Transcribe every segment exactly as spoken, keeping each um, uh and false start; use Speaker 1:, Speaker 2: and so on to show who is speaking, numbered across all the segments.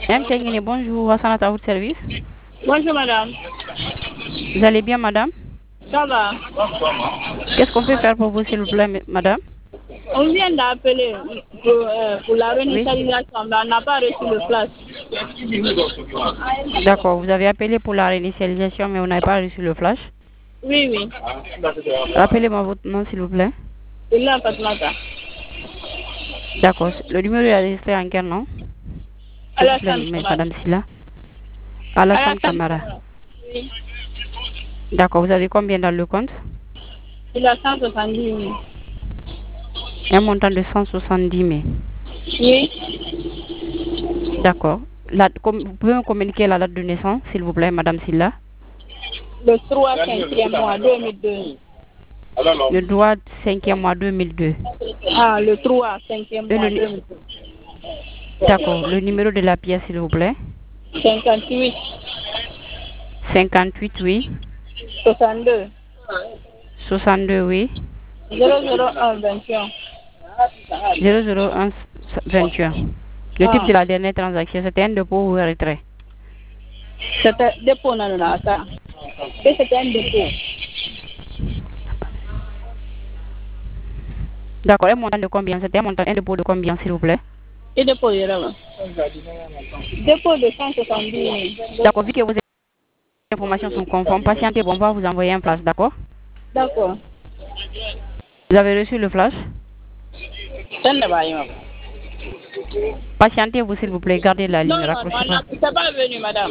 Speaker 1: M. Tchengine, bonjour, Hassan à votre service.
Speaker 2: Bonjour madame.
Speaker 1: Vous allez bien, madame?
Speaker 2: Ça va.
Speaker 1: Qu'est-ce qu'on peut faire pour vous, s'il vous plaît, madame?
Speaker 2: On vient d'appeler pour, euh, pour la
Speaker 1: Oui.
Speaker 2: réinitialisation, mais on n'a pas reçu le flash.
Speaker 1: D'accord, vous avez appelé pour la réinitialisation, mais on n'a pas reçu le flash.
Speaker 2: Oui, oui.
Speaker 1: Rappelez-moi votre nom, s'il vous plaît.
Speaker 2: Il l'a pas matin.
Speaker 1: D'accord, le numéro est enregistré en quel nom? S'il vous plaît,
Speaker 2: Alassane Camara.
Speaker 1: madame Silla. Alassane
Speaker 2: Alassane
Speaker 1: Camara.
Speaker 2: Camara. Oui.
Speaker 1: D'accord, vous avez combien dans le compte?
Speaker 2: Il a cent soixante-dix mille.
Speaker 1: Un montant de cent soixante-dix mille.
Speaker 2: Oui.
Speaker 1: D'accord. La- com- Vous pouvez me communiquer la date de naissance, s'il vous plaît, madame Silla?
Speaker 2: Le trois cinquième mois deux mille deux.
Speaker 1: Le droit cinquième mois deux mille deux.
Speaker 2: Ah, le trois cinquième
Speaker 1: Et
Speaker 2: mois
Speaker 1: le nu-
Speaker 2: deux mille deux.
Speaker 1: D'accord, le numéro de la pièce, s'il vous plaît.
Speaker 2: cinquante-huit.
Speaker 1: cinquante-huit, oui.
Speaker 2: soixante-deux.
Speaker 1: soixante-deux, oui.
Speaker 2: zéro zéro un vingt et un.
Speaker 1: zéro zéro un vingt et un. Le type
Speaker 2: Ah.
Speaker 1: de la dernière transaction, c'était un dépôt ou un retrait?
Speaker 2: C'était dépôt, non, non, ça. Et c'était un dépôt.
Speaker 1: D'accord, un montant de combien? C'était un montant, un dépôt de combien, s'il vous plaît?
Speaker 2: Et dépôt, il y a là. Dépôt de cent soixante-dix mille.
Speaker 1: D'accord, vu que vos informations sont conformes, patientez, bon, on va vous envoyer un flash, d'accord?
Speaker 2: D'accord.
Speaker 1: Vous avez reçu le flash? Patientez-vous, s'il vous plaît, gardez la ligne,
Speaker 2: Non, non,
Speaker 1: raccrochez
Speaker 2: non,
Speaker 1: pas.
Speaker 2: c'est pas venu, madame.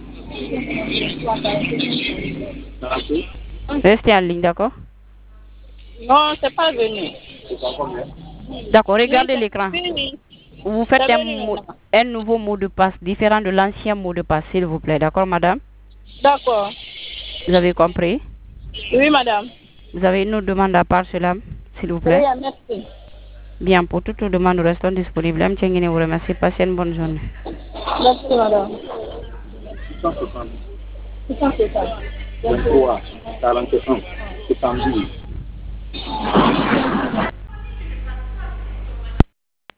Speaker 1: Restez en ligne, d'accord?
Speaker 2: Non, c'est pas venu.
Speaker 1: D'accord, regardez l'écran.
Speaker 2: Oui, oui.
Speaker 1: Vous faites
Speaker 2: C'est
Speaker 1: un,
Speaker 2: venu
Speaker 1: mot-
Speaker 2: maintenant.
Speaker 1: un nouveau mot de passe différent de l'ancien mot de passe, s'il vous plaît, d'accord, madame?
Speaker 2: D'accord.
Speaker 1: Vous avez compris?
Speaker 2: Oui, madame.
Speaker 1: Vous avez une autre demande à part cela, s'il vous plaît?
Speaker 2: Oui, merci.
Speaker 1: Bien, pour toute demande, nous restons disponibles. M. Tchengine vous remercie. Passez une bonne journée.
Speaker 2: Merci, madame. six cent soixante. six cent soixante. vingt-trois, quarante et un, soixante-dix.